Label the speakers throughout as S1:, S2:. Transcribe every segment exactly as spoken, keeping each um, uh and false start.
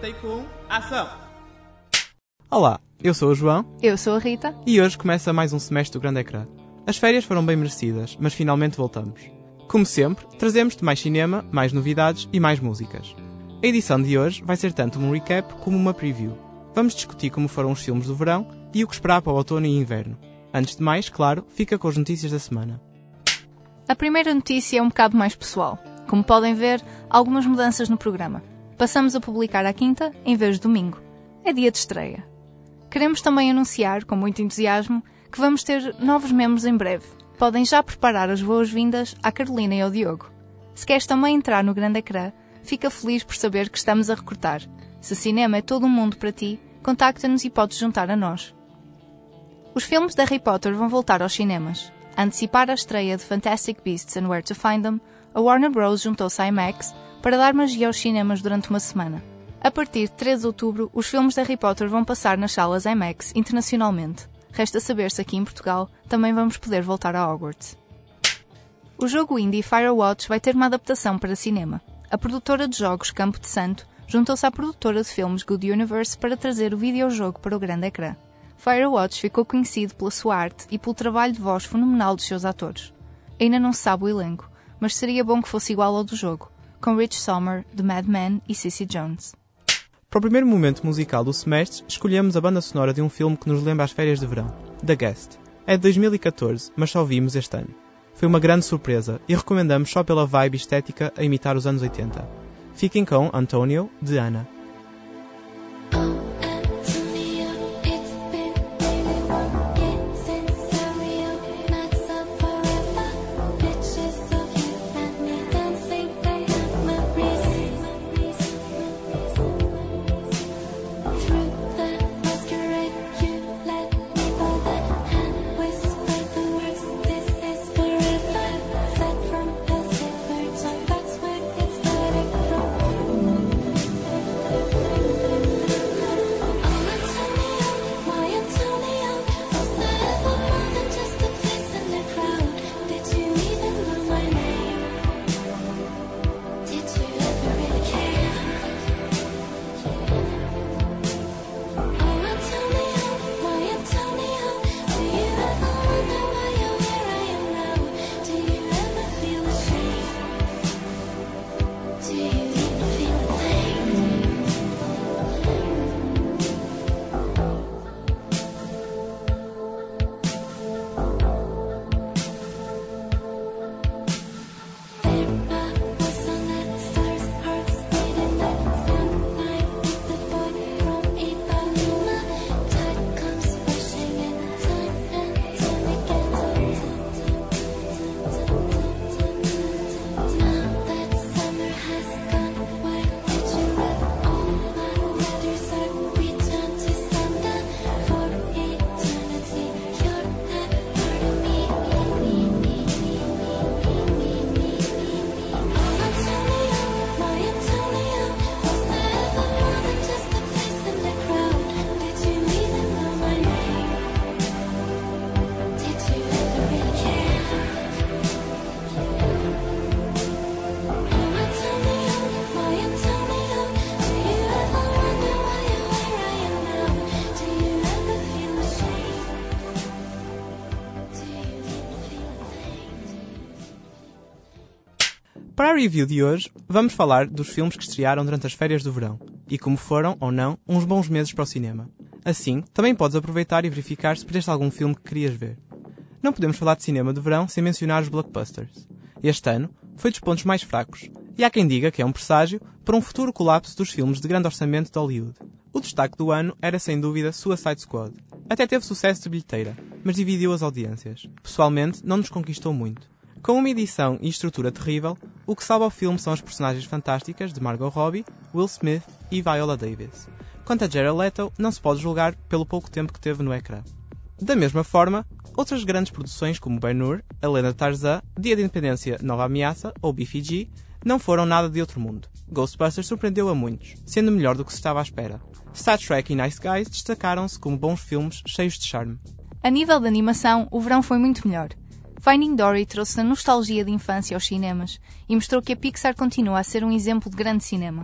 S1: Take um, ação!
S2: Olá, eu sou o João.
S3: Eu sou a Rita.
S2: E hoje começa mais um semestre do Grande Ecrã. As férias foram bem merecidas, mas finalmente voltamos. Como sempre, trazemos-te mais cinema, mais novidades e mais músicas. A edição de hoje vai ser tanto um recap como uma preview. Vamos discutir como foram os filmes do verão e o que esperar para o outono e inverno. Antes de mais, claro, fica com as notícias da semana.
S3: A primeira notícia é um bocado mais pessoal. Como podem ver, algumas mudanças no programa. Passamos a publicar à quinta em vez de domingo. É dia de estreia. Queremos também anunciar, com muito entusiasmo, que vamos ter novos membros em breve. Podem já preparar as boas-vindas à Carolina e ao Diogo. Se queres também entrar no Grande Ecrã, fica feliz por saber que estamos a recrutar. Se cinema é todo um mundo para ti, contacta-nos e podes juntar a nós. Os filmes de Harry Potter vão voltar aos cinemas. A antecipar a estreia de Fantastic Beasts and Where to Find Them, a Warner Bros. Juntou-se à IMAX para dar magia aos cinemas durante uma semana. A partir de treze de outubro, os filmes de Harry Potter vão passar nas salas IMAX internacionalmente. Resta saber se aqui em Portugal também vamos poder voltar a Hogwarts. O jogo indie Firewatch vai ter uma adaptação para cinema. A produtora de jogos Campo de Santo juntou-se à produtora de filmes Good Universe para trazer o videojogo para o grande ecrã. Firewatch ficou conhecido pela sua arte e pelo trabalho de voz fenomenal dos seus atores. Ainda não se sabe o elenco, mas seria bom que fosse igual ao do jogo, com Rich Sommer, The Mad Men e Cissy Jones.
S2: Para o primeiro momento musical do semestre, escolhemos a banda sonora de um filme que nos lembra as férias de verão, The Guest. É de dois mil e catorze, mas só vimos este ano. Foi uma grande surpresa e recomendamos só pela vibe estética a imitar os anos oitenta. Fiquem com Antonio, de Ana. Para a review de hoje, vamos falar dos filmes que estrearam durante as férias do verão e como foram, ou não, uns bons meses para o cinema. Assim, também podes aproveitar e verificar se perdeste algum filme que querias ver. Não podemos falar de cinema de verão sem mencionar os blockbusters. Este ano foi dos pontos mais fracos, e há quem diga que é um presságio para um futuro colapso dos filmes de grande orçamento de Hollywood. O destaque do ano era sem dúvida Suicide Squad. Até teve sucesso de bilheteira, mas dividiu as audiências. Pessoalmente, não nos conquistou muito. Com uma edição e estrutura terrível, o que salva o filme são as personagens fantásticas de Margot Robbie, Will Smith e Viola Davis. Quanto a Jared Leto, não se pode julgar pelo pouco tempo que teve no ecrã. Da mesma forma, outras grandes produções como Ben-Hur, A Lenda de Tarzan, Dia da Independência, Nova Ameaça ou B F G não foram nada de outro mundo. Ghostbusters surpreendeu a muitos, sendo melhor do que se estava à espera. Star Trek e Nice Guys destacaram-se como bons filmes cheios de charme.
S3: A nível de animação, o verão foi muito melhor. Finding Dory trouxe a nostalgia de infância aos cinemas e mostrou que a Pixar continua a ser um exemplo de grande cinema.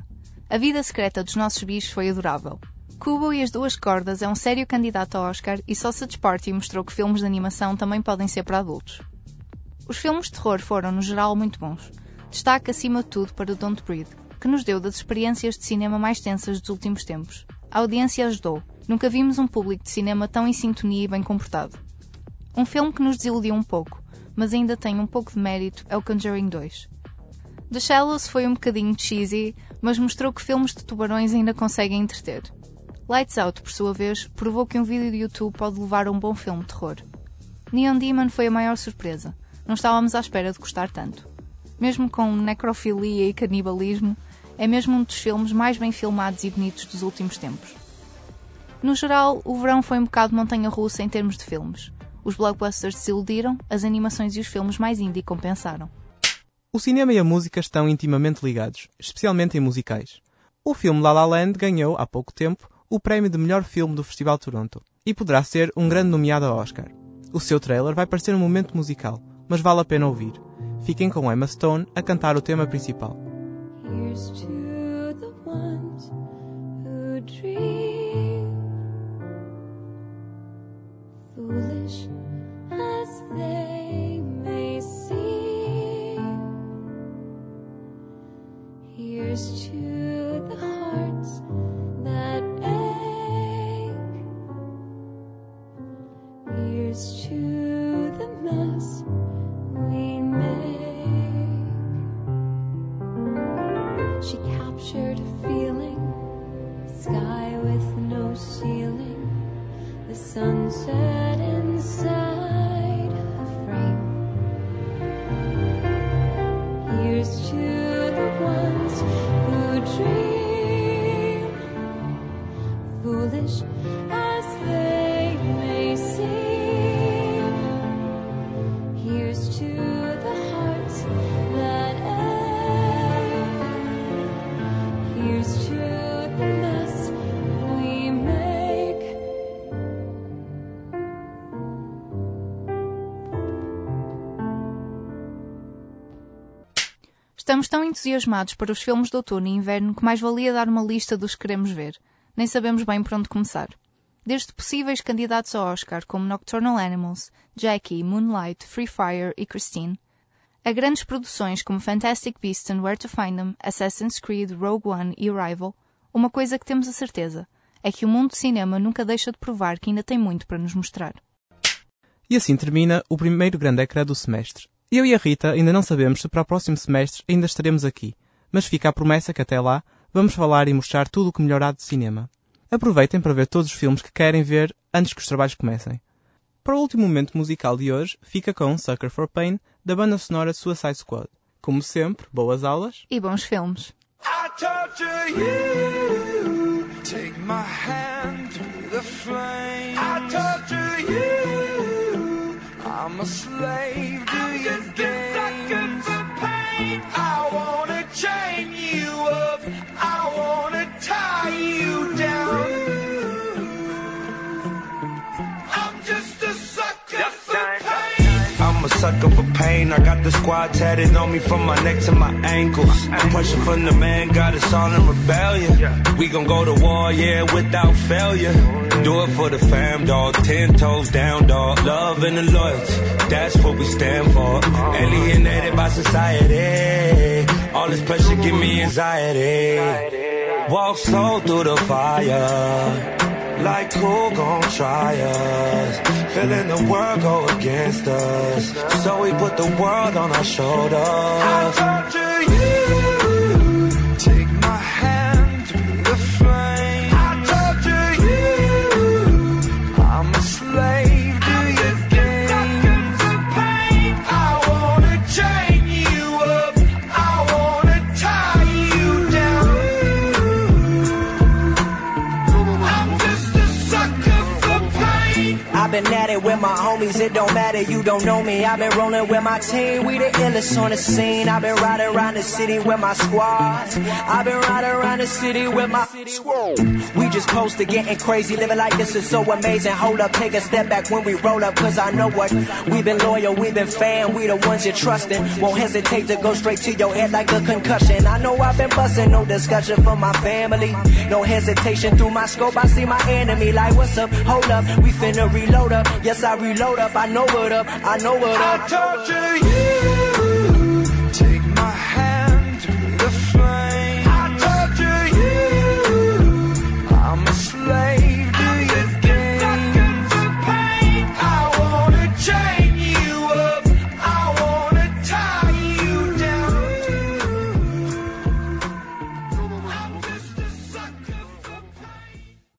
S3: A vida secreta dos nossos bichos foi adorável. Kubo e as Duas Cordas é um sério candidato ao Oscar e Sausage Party mostrou que filmes de animação também podem ser para adultos. Os filmes de terror foram, no geral, muito bons. Destaque, acima de tudo, para Don't Breathe, que nos deu das experiências de cinema mais tensas dos últimos tempos. A audiência ajudou. Nunca vimos um público de cinema tão em sintonia e bem comportado. Um filme que nos desiludiu um pouco, mas ainda tem um pouco de mérito, é o Conjuring dois. The Shallows foi um bocadinho cheesy, mas mostrou que filmes de tubarões ainda conseguem entreter. Lights Out, por sua vez, provou que um vídeo de YouTube pode levar a um bom filme de terror. Neon Demon foi a maior surpresa. Não estávamos à espera de gostar tanto. Mesmo com necrofilia e canibalismo, é mesmo um dos filmes mais bem filmados e bonitos dos últimos tempos. No geral, o verão foi um bocado montanha-russa em termos de filmes. Os blockbusters desiludiram, as animações e os filmes mais indie compensaram.
S2: O cinema e a música estão intimamente ligados, especialmente em musicais. O filme La La Land ganhou, há pouco tempo, o prémio de melhor filme do Festival de Toronto e poderá ser um grande nomeado ao Oscar. O seu trailer vai parecer um momento musical, mas vale a pena ouvir. Fiquem com Emma Stone a cantar o tema principal.
S1: Here's to the ones who dream, foolish as they may seem. Here's to the hearts that ache. Here's to the mess we make. She captured a feeling, sky with no ceiling, the sunset inside a frame. Here's to the ones who dream, foolish as they may seem. Here's to the hearts that ache. Here's to the mess we make.
S3: Estamos tão entusiasmados para os filmes de outono e inverno que mais valia dar uma lista dos que queremos ver. Nem sabemos bem por onde começar. Desde possíveis candidatos ao Oscar como Nocturnal Animals, Jackie, Moonlight, Free Fire e Christine, a grandes produções como Fantastic Beasts and Where to Find Them, Assassin's Creed, Rogue One e Arrival, uma coisa que temos a certeza é que o mundo do cinema nunca deixa de provar que ainda tem muito para nos mostrar.
S2: E assim termina o primeiro grande ecrã do semestre. Eu e a Rita ainda não sabemos se para o próximo semestre ainda estaremos aqui, mas fica a promessa que até lá vamos falar e mostrar tudo o que melhorar de cinema. Aproveitem para ver todos os filmes que querem ver antes que os trabalhos comecem. Para o último momento musical de hoje, fica com Sucker for Pain, da banda sonora Suicide Squad. Como sempre, boas aulas
S3: e bons filmes.
S4: I torture you, take my hand through the flame. I torture you, I'm a slave to I'm your games. For pain. I wanna chain you up, I wanna tie you down. I'm just a sucker for pain. I'm a sucker for pain. I got the squad tatted on me from my neck to my ankles. The pressure from the man got us all in rebellion. We gon' go to war, yeah, without failure. Do it for the fam, dog. Ten toes down, dog. Love and the loyalty, that's what we stand for. Alienated by society. All this pressure give me anxiety. Walk slow through the fire. Like who gon' try us? Feeling the world go against us, so we put the world on our shoulders. I torture you, take my hand through the flame. I torture you, I'm a slave to your games. I wanna chain you up, I wanna tie you down. I'm just a sucker for pain.
S5: I've been at it with my homies homies, it don't matter, you don't know me. I've been rolling with my team, we the illest on the scene. I've been riding around the city with my squad. I've been riding around the city with my squad. We just close to getting crazy, living like this is so amazing. Hold up, take a step back when we roll up, cause I know what. We've been loyal, we've been fan, we the ones you're trusting. Won't hesitate to go straight to your head like a concussion. I know I've been busting, no discussion for my family. No hesitation through my scope, I see my enemy. Like, what's up? Hold up, we finna reload up. Yes, I reload up, I know what up, I know what up.
S4: I torture you.